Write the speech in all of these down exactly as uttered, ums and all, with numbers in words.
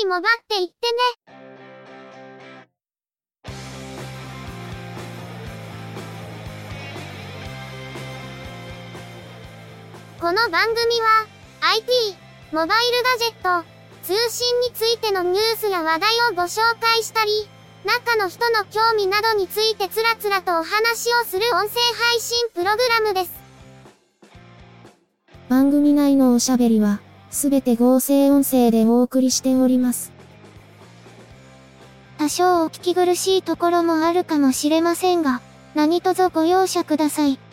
もがっていってね。この番組は アイティー、モバイルガジェット、通信についてのニュースや話題をご紹介したり、中の人の興味などについてつらつらとお話をする音声配信プログラムです。 番組内のおしゃべりは、すべて合成音声でお送りしております。 多少お聞き苦しいところもあるかもしれませんが、何卒ご容赦ください。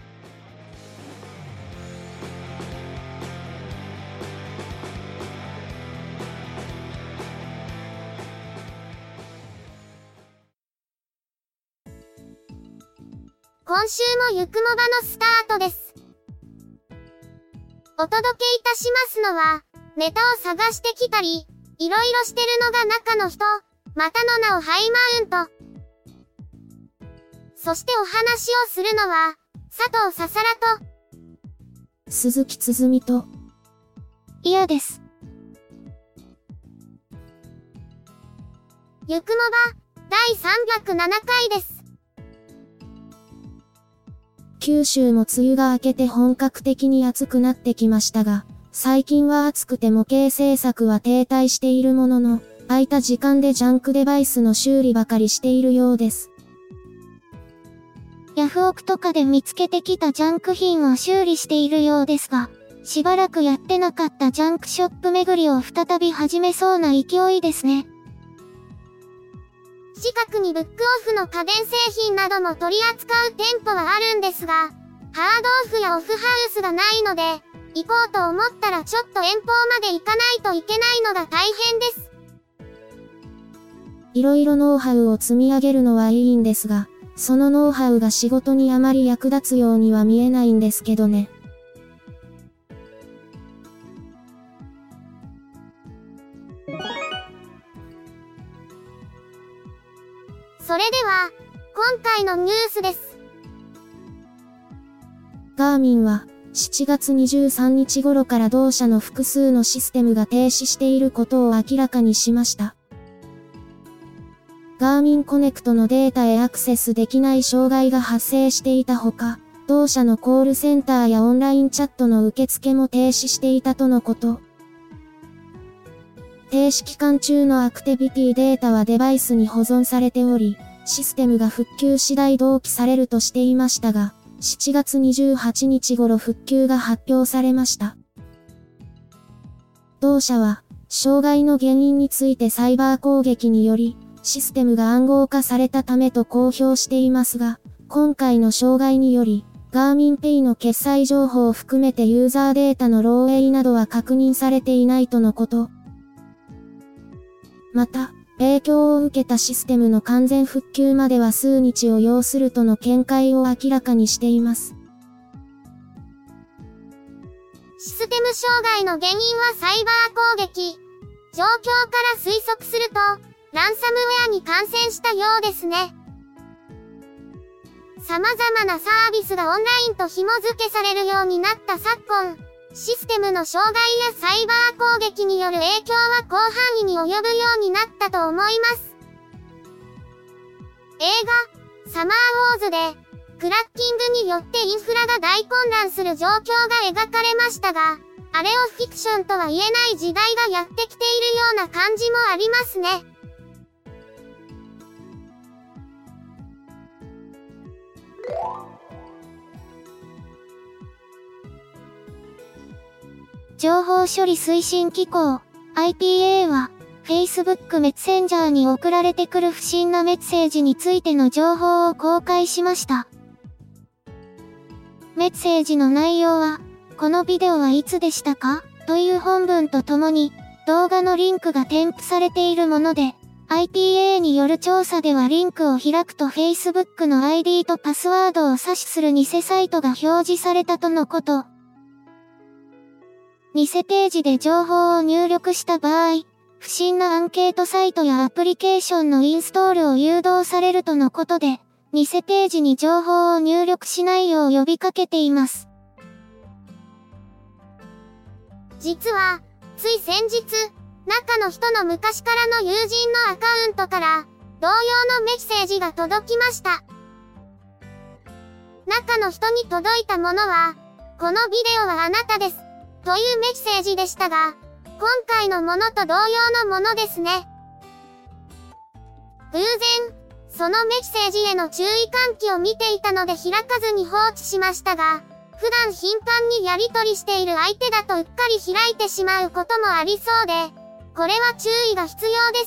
今週もゆくもばのスタートです。お届けいたしますのは、ネタを探してきたり、いろいろしてるのが中の人、またの名をハイマウント。そしてお話をするのは、佐藤ささらと、 鈴木つづみと、 嫌です。 ゆくもば、だいさんびゃくななかいです。 九州も梅雨が明けて本格的に暑くなってきましたが、最近は暑くて模型制作は停滞しているものの、空いた時間でジャンクデバイスの修理ばかりしているようです。 ヤフオクとかで見つけてきたジャンク品を修理しているようですが、しばらくやってなかったジャンクショップ巡りを再び始めそうな勢いですね。 近くにブックオフの家電製品なども取り扱う店舗はあるんですが、ハードオフやオフハウスがないので、行こうと思ったらちょっと遠方まで行かないといけないのが大変です。 いろいろノウハウを積み上げるのはいいんですが、そのノウハウが仕事にあまり役立つようには見えないんですけどね。 それでは、今回のニュースです。 ガーミンは、しちがつにじゅうさんにち頃から同社の複数のシステムが停止していることを明らかにしました。ガーミンコネクトのデータへアクセスできない障害が発生していたほか、同社のコールセンターやオンラインチャットの受付も停止していたとのこと。停止期間中のアクティビティデータはデバイスに保存されており、システムが復旧次第同期されるとしていましたが、しちがつにじゅうはちにち頃復旧が発表されました。同社は、障害の原因についてサイバー攻撃により、システムが暗号化されたためと公表していますが、今回の障害により、ガーミンペイの決済情報を含めてユーザーデータの漏洩などは確認されていないとのこと。また、影響を受けたシステムの完全復旧までは数日を要するとの見解を明らかにしています。 システム障害の原因はサイバー攻撃。状況から推測すると、ランサムウェアに感染したようですね。様々なサービスがオンラインと紐付けされるようになった昨今、システムの障害やサイバー攻撃による影響は広範囲に及ぶようになったと思います。映画、サマーウォーズで、クラッキングによってインフラが大混乱する状況が描かれましたが、あれをフィクションとは言えない時代がやってきているような感じもありますね。 情報処理推進機構 アイピーエー は Facebook メッセンジャーに送られてくる不審なメッセージについての情報を公開しました。メッセージの内容は、このビデオはいつでしたか？という本文とともに、動画のリンクが添付されているもので、アイピーエー による調査ではリンクを開くと Facebook の アイディー とパスワードを指しする偽サイトが表示されたとのこと。偽ページで情報を入力した場合、不審なアンケートサイトやアプリケーションのインストールを誘導されるとのことで、偽ページに情報を入力しないよう呼びかけています。 実は、つい先日、 中の人の昔からの友人のアカウントから同様のメッセージが届きました。中の人に届いたものは、このビデオはあなたです。というメッセージでしたが、今回のものと同様のものですね。偶然、そのメッセージへの注意喚起を見ていたので開かずに放置しましたが、普段頻繁にやり取りしている相手だとうっかり開いてしまうこともありそうで、これは注意が必要です。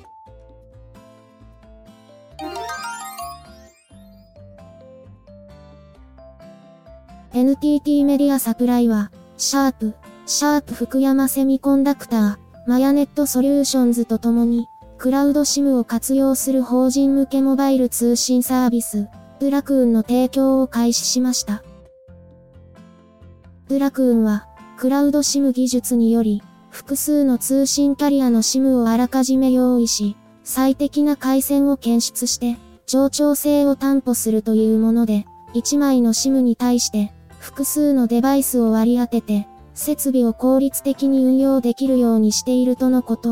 エヌティーティー メディアサプライは、シャープ、シャープ福山セミコンダクター、マヤネットソリューションズとともに、クラウドシムを活用する法人向けモバイル通信サービス、プラクーンの提供を開始しました。プラクーンは、クラウドシム技術により、複数の通信キャリアのシムをあらかじめ用意し、最適な回線を検出して、冗長性を担保するというもので、いちまいのシムに対して、複数のデバイスを割り当てて、設備を効率的に運用できるようにしているとのこと。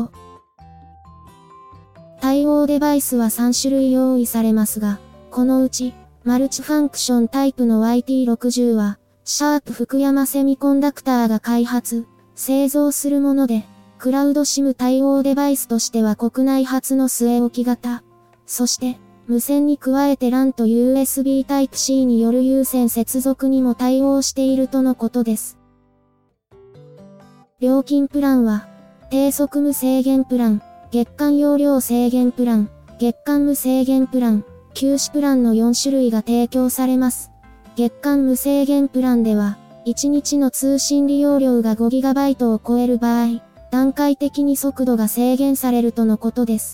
対応デバイスはさんしゅるい用意されますが、このうち、マルチファンクションタイプの ワイティーろくじゅう は、シャープ福山セミコンダクターが開発、製造するもので、クラウドシム対応デバイスとしては国内初の据え置き型。そして、無線に加えて ラン と ユーエスビー タイプ シー による有線接続にも対応しているとのことです。料金プランは、低速無制限プラン、月間容量制限プラン、月間無制限プラン、休止プランのよんしゅるいが提供されます。月間無制限プランでは、いちにちの通信利用量が ごギガバイト を超える場合、段階的に速度が制限されるとのことです。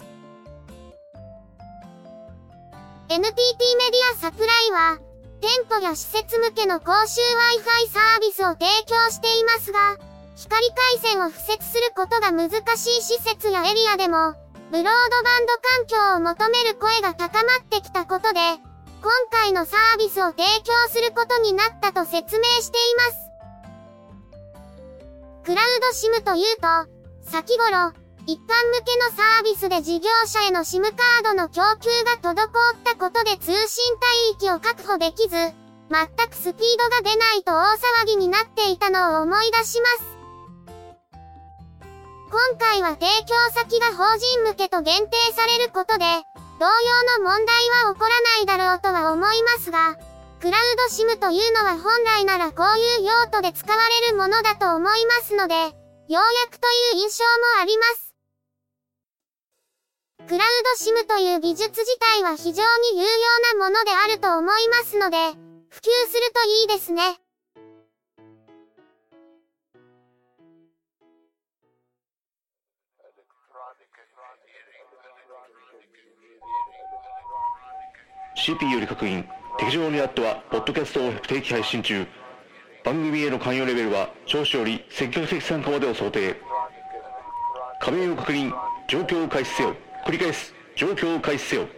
エヌティーティー メディアサプライは、店舗や施設向けの公衆 Wi-Fi サービスを提供していますが、光回線を敷設することが難しい施設やエリアでも、ブロードバンド環境を求める声が高まってきたことで、今回のサービスを提供することになったと説明しています。クラウドシムというと、先頃、一般向けのサービスで事業者への シム カードの供給が滞ったことで通信帯域を確保できず、全くスピードが出ないと大騒ぎになっていたのを思い出します。今回は提供先が法人向けと限定されることで、同様の問題は起こらないだろうとは思いますが、クラウドシムというのは本来ならこういう用途で使われるものだと思いますので、ようやくという印象もあります。クラウドシムという技術自体は非常に有用なものであると思いますので、普及するといいですね。 シーピー より確認。敵情にあっては、ポッドキャストを不定期配信中。番組への関与レベルは、聴取より積極的参加までを想定。加盟を確認。状況を開始せよ。繰り返す。状況を開始せよ。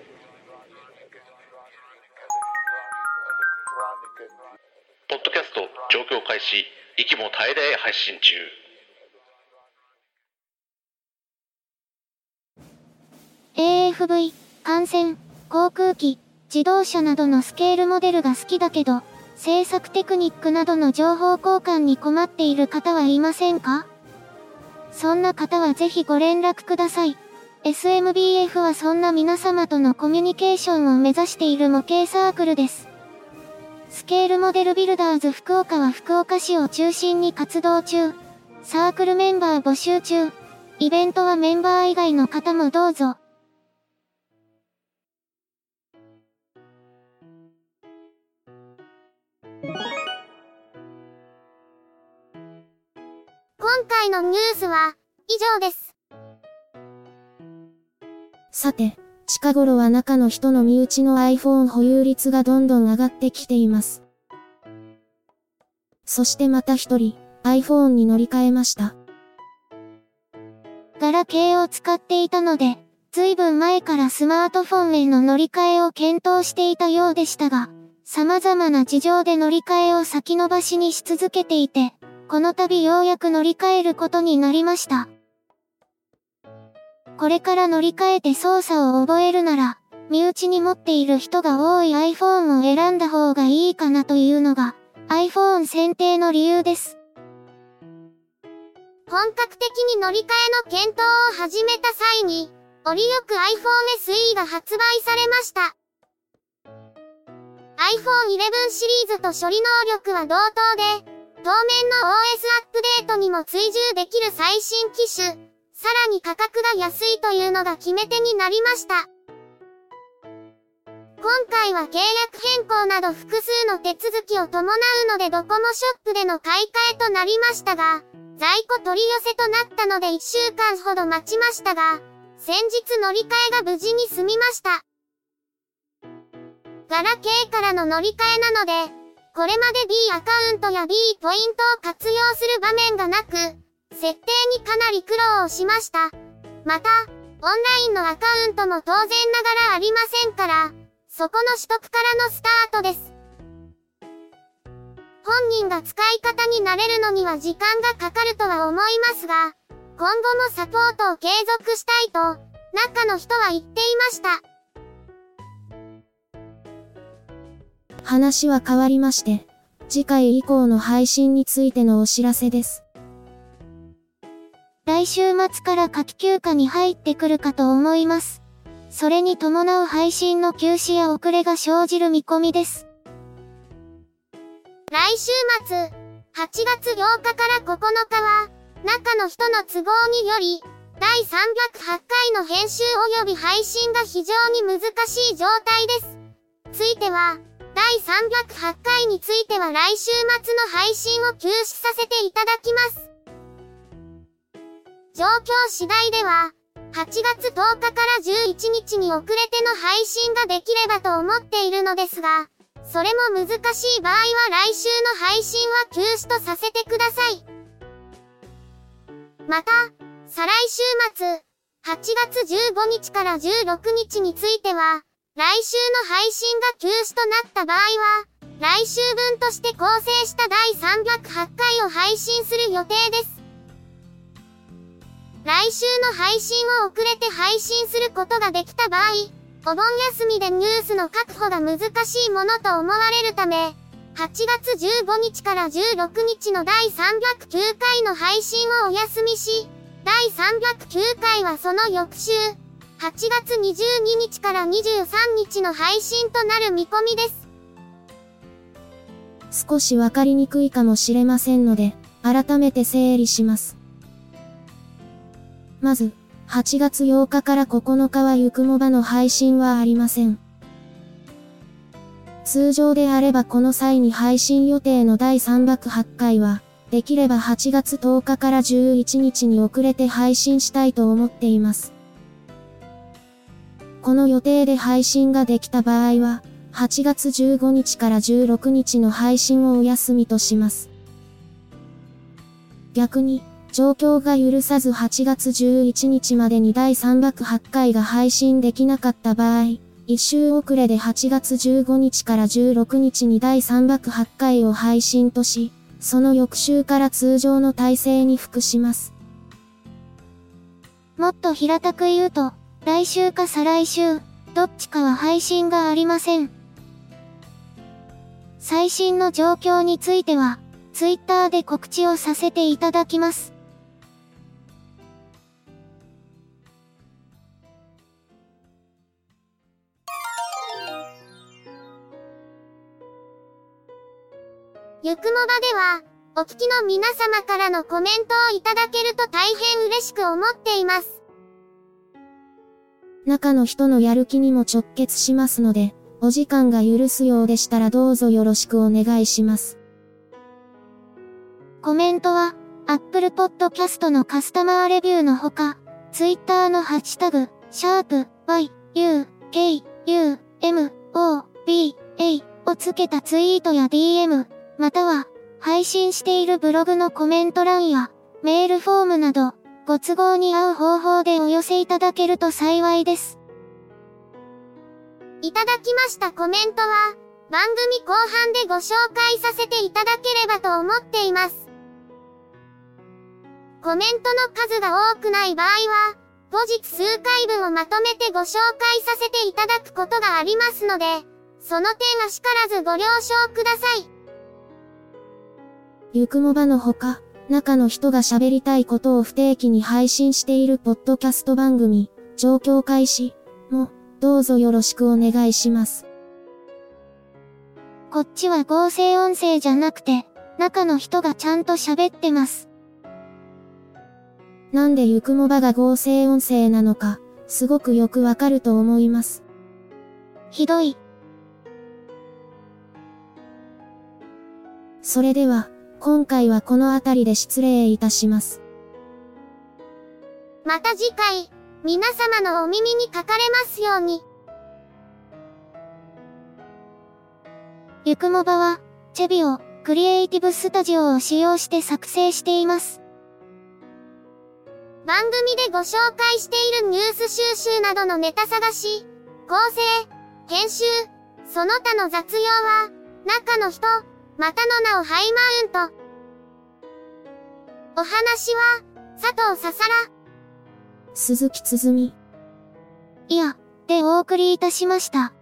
ポッドキャスト状況開始。息も絶え絶え配信中。 エーエフブイ、艦船、航空機、自動車などのスケールモデルが好きだけど、制作テクニックなどの情報交換に困っている方はいませんか？そんな方はぜひご連絡ください。エスエムビーエフ はそんな皆様とのコミュニケーションを目指している模型サークルです。スケールモデルビルダーズ福岡は福岡市を中心に活動中。サークルメンバー募集中。イベントはメンバー以外の方もどうぞ。 今回のニュースは以上です。 さて、近頃は中の人の身内の iPhone 保有率がどんどん上がってきています。そしてまた一人、iPhone に乗り換えました。 ガラケーを使っていたので、ずいぶん前からスマートフォンへの乗り換えを検討していたようでしたが、様々な事情で乗り換えを先延ばしにし続けていて、この度ようやく乗り換えることになりました。 これから乗り換えて操作を覚えるなら、身内に持っている人が多い iPhone を選んだ方がいいかなというのが iPhone 選定の理由です。 本格的に乗り換えの検討を始めた際に、折よく iPhone エスイー が発売されました。iPhone イレブン シリーズと処理能力は同等で、当面の オーエス アップデートにも追従できる最新機種、さらに価格が安いというのが決め手になりました。今回は契約変更など複数の手続きを伴うのでドコモショップでの買い替えとなりましたが、在庫取り寄せとなったのでいっしゅうかんほど待ちましたが、先日乗り換えが無事に済みました。ガラケーからの乗り換えなので、これまで B アカウントや B ポイントを活用する場面がなく、設定にかなり苦労をしました。また、オンラインのアカウントも当然ながらありませんから、そこの取得からのスタートです。本人が使い方に慣れるのには時間がかかるとは思いますが、今後もサポートを継続したいと、中の人は言っていました。 話は変わりまして、次回以降の配信についてのお知らせです。 来週末から夏季休暇に入ってくるかと思います。それに伴う配信の休止や遅れが生じる見込みです。 来週末、はちがつようかからここのかは、中の人の都合により、だいさんびゃくはちかいの編集及び配信が非常に難しい状態です。ついては、だいさんびゃくはちかいについては来週末の配信を休止させていただきます。状況次第では、はちがつとおかからじゅういちにちに遅れての配信ができればと思っているのですが、それも難しい場合は来週の配信は休止とさせてください。また、再来週末、はちがつじゅうごにちからじゅうろくにちについては、来週の配信が休止となった場合は、来週分として構成しただいさんびゃくはちかいを配信する予定です。来週の配信を遅れて配信することができた場合、お盆休みでニュースの確保が難しいものと思われるため、はちがつじゅうごにちからじゅうろくにちのだいさんびゃくきゅうかいの配信をお休みし、だいさんびゃくきゅうかいはその翌週、はちがつにじゅうににちからにじゅうさんにちの配信となる見込みです。 少しわかりにくいかもしれませんので、改めて整理します。まず、はちがつようかからここのかはゆくもばの配信はありません。通常であればこの際に配信予定のだいさんびゃくはちかいは、できればはちがつとおかからじゅういちにちに遅れて配信したいと思っています。この予定で配信ができた場合は、はちがつじゅうごにちからじゅうろくにちの配信をお休みとします。逆に、状況が許さずはちがつじゅういちにちまでにだいさんびゃくはちかいが配信できなかった場合、いっしゅう遅れではちがつじゅうごにちからじゅうろくにちにだいさんびゃくはちかいを配信とし、その翌週から通常の体制に復します。 もっと平たく言うと、来週か再来週、どっちかは配信がありません。最新の状況については、ツイッターで告知をさせていただきます。 ゆくもばでは、お聞きの皆様からのコメントをいただけると大変嬉しく思っています。 中の人のやる気にも直結しますので、お時間が許すようでしたらどうぞよろしくお願いします。 コメントは、Apple Podcast のカスタマーレビューのほか、Twitter のハッシュタグ、シャープ y, u, k, u, m, o, b, a をつけたツイートや ディーエム、または、配信しているブログのコメント欄や、メールフォームなど、ご都合に合う方法でお寄せいただけると幸いです。 いただきましたコメントは、番組後半でご紹介させていただければと思っています。コメントの数が多くない場合は、 後日数回分をまとめてご紹介させていただくことがありますので、その点あしからずご了承ください。 ゆくもばのほか、中の人が喋りたいことを不定期に配信しているポッドキャスト番組、状況開始も、どうぞよろしくお願いします。 こっちは合成音声じゃなくて、中の人がちゃんと喋ってます。 なんでゆくもばが合成音声なのか、すごくよくわかると思います。 ひどい。 それでは、今回はこの辺りで失礼いたします。 また次回、皆様のお耳にかかれますように。 ゆくもばは、チェビオ、クリエイティブスタジオを使用して作成しています。 番組でご紹介しているニュース収集などのネタ探し、構成、編集、その他の雑用は、中の人、またの名をハイマウント。お話は、佐藤ささら、 鈴木つづみ。 いや、でお送りいたしました。